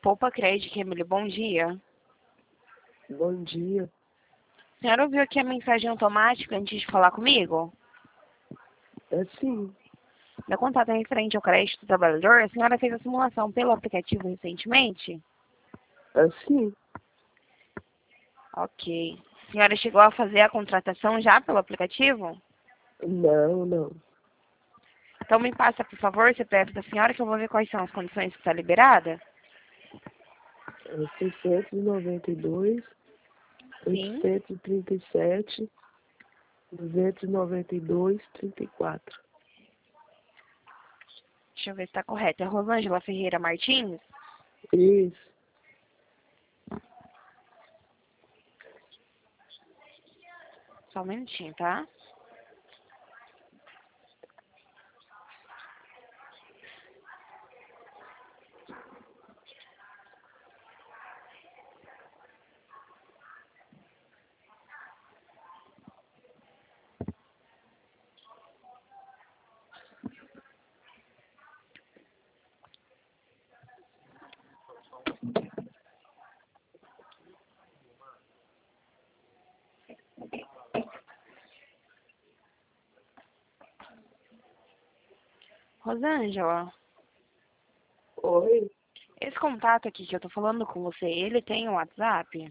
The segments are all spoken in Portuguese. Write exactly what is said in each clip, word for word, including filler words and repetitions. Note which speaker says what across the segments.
Speaker 1: Poupa Crédito, Emily, bom dia.
Speaker 2: Bom dia.
Speaker 1: A senhora ouviu aqui a mensagem automática antes de falar comigo?
Speaker 2: É sim.
Speaker 1: Meu contato é referente ao crédito do trabalhador. A senhora fez a simulação pelo aplicativo recentemente?
Speaker 2: É sim.
Speaker 1: Ok. A senhora chegou a fazer a contratação já pelo aplicativo?
Speaker 2: Não, não.
Speaker 1: Então me passa, por favor, o C P F da senhora que eu vou ver quais são as condições que está liberada.
Speaker 2: É seiscentos e noventa e dois,
Speaker 1: Sim.
Speaker 2: oitocentos e trinta e sete, duzentos e noventa e dois, trinta e quatro.
Speaker 1: Deixa eu ver se está correto. É Rosângela Ferreira Martins?
Speaker 2: Isso.
Speaker 1: Só um minutinho, tá? Rosângela,
Speaker 2: Oi.
Speaker 1: esse contato aqui que eu tô falando com você, ele tem um WhatsApp?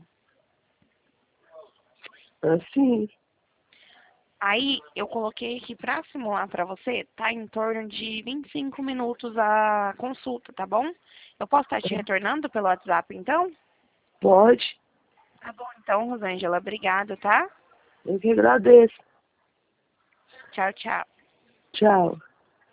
Speaker 2: É sim.
Speaker 1: Aí eu coloquei aqui pra simular pra você, tá em torno de vinte e cinco minutos a consulta, tá bom? Eu posso estar te retornando pelo WhatsApp então?
Speaker 2: Pode.
Speaker 1: Tá bom então, Rosângela, obrigado, tá?
Speaker 2: Eu que agradeço.
Speaker 1: Tchau, tchau.
Speaker 2: Tchau.